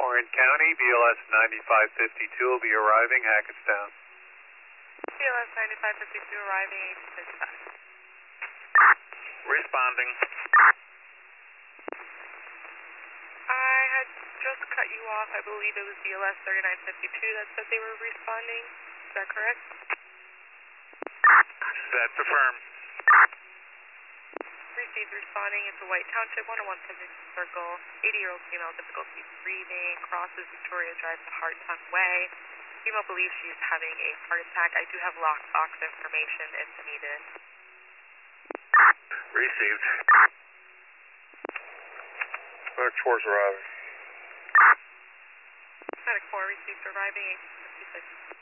Orange County, BLS 9552 will be arriving, Hackettstown. BLS 9552 arriving, 855. Responding. I had just cut you off. I believe it was BLS 3952 that said they were responding. Is that correct? That's affirmed. Received responding into White Township, 101 Pacific Circle. 80-year-old female, difficulty breathing, crosses Victoria Drive to Hartung Way. Female believes she is having a heart attack. I do have lockbox information if needed. Received. Medic 4's arriving. Medic 4 received arriving, 856.